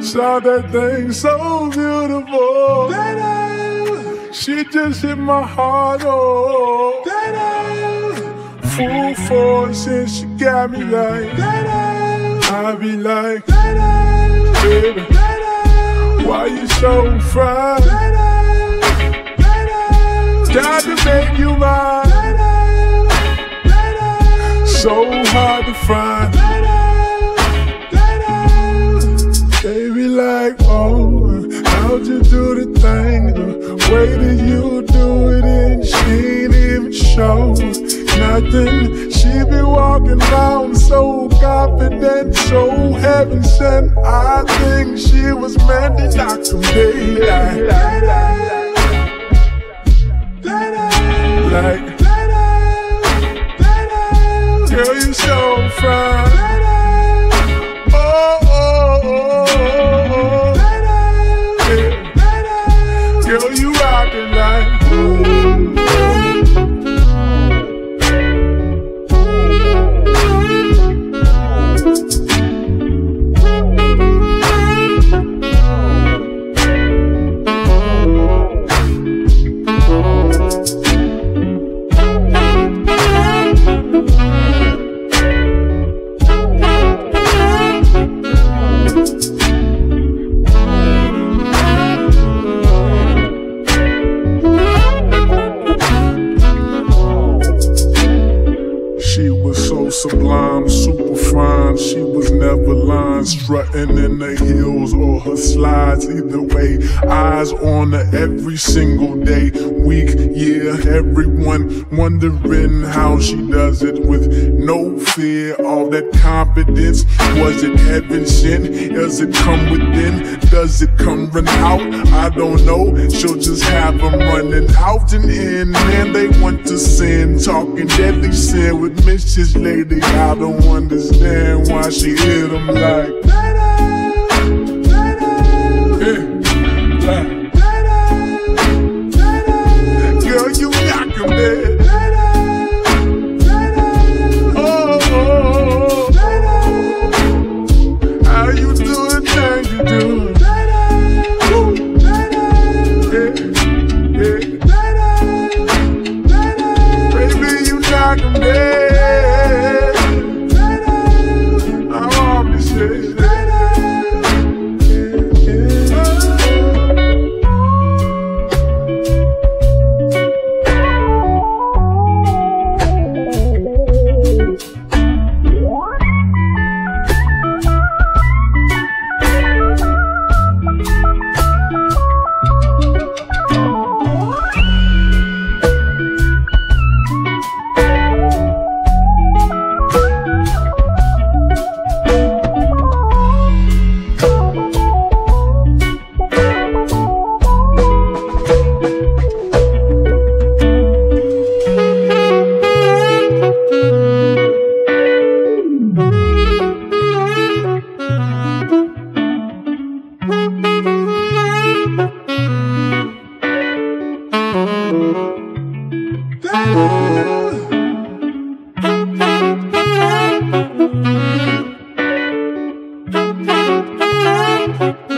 Saw that thing so beautiful. She just hit my heart, oh. Full force and she got me like. I be like, baby, why you so fried? Got to make you mine. So hard to find. Baby like, oh, how'd you do the thing? The way that you do it and she ain't even show nothing. She be walking around so confident, so heaven sent. I think she was meant to knock them daylight. Like, girl, you so fine. Oh, oh, oh, oh, oh. Yeah. Girl, you rockin' like, ooh. Sublime, super fine. She was never lying, strutting in the heels or her slides. Either way, eyes on her every single day, week, year. Everyone wondering how she does it with no fear. All that confidence, was it heaven sent? Does it come within? Does it come run out? I don't know. She'll just have them running out and in. Man, they want to sin, talking deadly sin with Mrs. Lady. I don't understand why she hit him like, girl, you knock him dead. Oh, oh, oh. How you doing? Thing you doing? Baby, you knock him dead. That